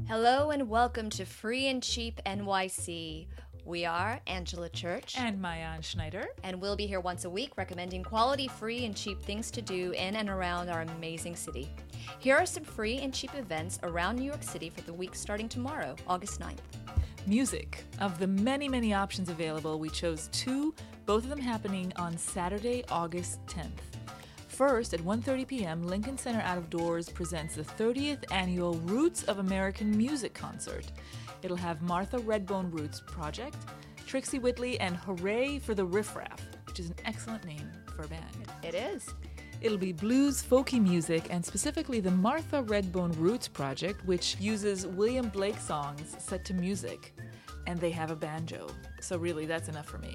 Hello and welcome to Free and Cheap NYC. We are Angela Church. And Mayan Schneider. And we'll be here once a week recommending quality, free, and cheap things to do in and around our amazing city. Here are some free and cheap events around New York City for the week starting tomorrow, August 9th. Music. Of the many, many options available, we chose two, both of them happening on Saturday, August 10th. First, at 1:30 p.m., Lincoln Center Out of Doors presents the 30th annual Roots of American Music concert. It'll have Martha Redbone Roots Project, Trixie Whitley, and Hooray for the Riff Raff, which is an excellent name for a band. It is. It'll be blues, folky music, and specifically the Martha Redbone Roots Project, which uses William Blake songs set to music. And they have a banjo. So really, that's enough for me.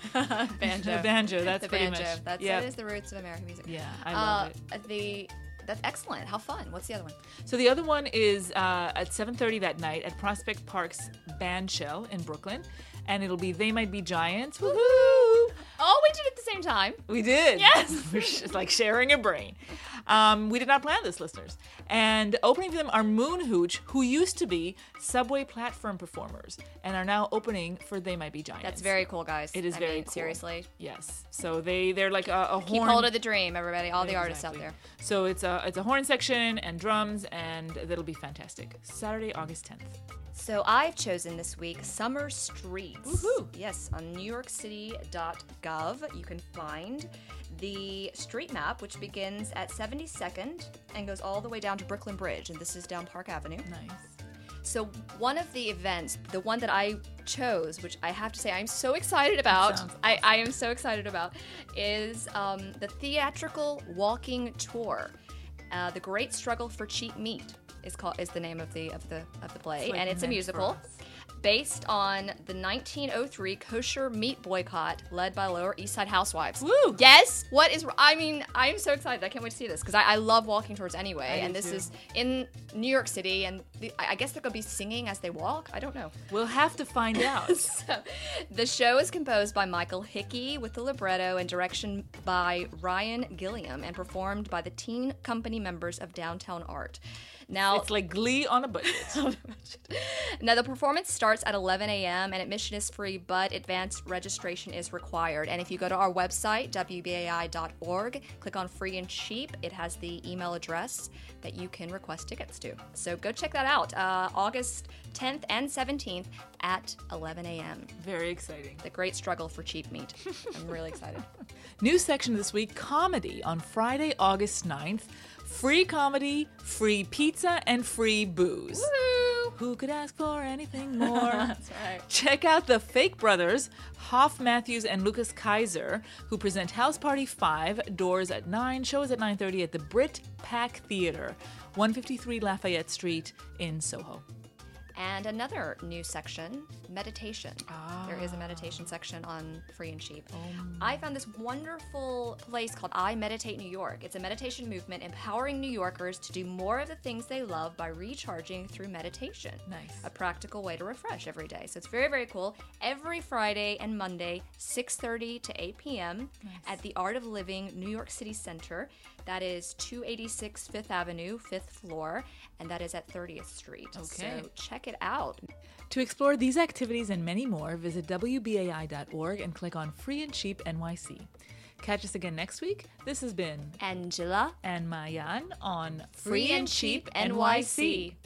Banjo. Banjo, that's the pretty banjo. much. That is the roots of American music. Yeah, I love it. That's excellent. How fun. What's the other one? So the other one is at 7:30 that night at Prospect Park's Bandshell in Brooklyn. And it'll be They Might Be Giants. Woohoo! Oh, we did it at the same time. We did. Yes. We're just like sharing a brain. We did not plan this, listeners. And opening for them are Moon Hooch, who used to be subway platform performers and are now opening for They Might Be Giants. That's very cool, guys. It is very cool. Seriously. Yes. So they're like a horn. Keep hold of the dream, everybody. All the artists out there. So it's a horn section and drums, and that'll be fantastic. Saturday, August 10th. So I've chosen this week Summer Streets. Woohoo! Yes, on NewYorkCity.gov you can find the street map, which begins at 72nd and goes all the way down to Brooklyn Bridge, and this is down Park Avenue. Nice. So one of the events, the one that I chose, which I have to say I'm so excited about, Awesome. I am so excited about, is the theatrical walking tour. The Great Struggle for Cheap Meat is the name of the play, and it's a musical based on the 1903 kosher meat boycott led by Lower East Side housewives. Woo! Yes. I'm so excited. I can't wait to see this because I love walking tours anyway, and this is in New York City, and I guess they're gonna be singing as they walk. I don't know. We'll have to find out. So, the show is composed by Michael Hickey with the libretto and direction by Ryan Gilliam and performed by the teen company members of Downtown Art. Now, It's like Glee on a budget. Now, the performance starts at 11 a.m. and admission is free, but advanced registration is required. And if you go to our website, wbai.org, click on Free and Cheap, it has the email address that you can request tickets to. So go check that out. August 10th and 17th at 11 a.m. Very exciting. The Great Struggle for Cheap Meat. I'm really excited. New section this week, comedy on Friday, August 9th. Free comedy, free pizza, and free booze. Woo! Who could ask for anything more? That's right. Check out the Fake Brothers, Hoff Matthews and Lucas Kaiser, who present House Party 5, doors at 9, shows at 9:30 at the Brit Pack Theater, 153 Lafayette Street in Soho. And another new section, meditation. There is a meditation section on Free and Cheap. I found this wonderful place called I Meditate New York. It's a meditation movement empowering New Yorkers to do more of the things they love by recharging through meditation. Nice. A practical way to refresh every day. So it's very, very cool. Every Friday and Monday, 6:30 to 8 p.m. at the Art of Living New York City Center. That is 286 Fifth Avenue, 5th floor, and that is at 30th Street. Okay. So check it out. To explore these activities and many more, visit WBAI.org and click on Free and Cheap NYC. Catch us again next week. This has been Angela and Mayan on Free and Cheap NYC.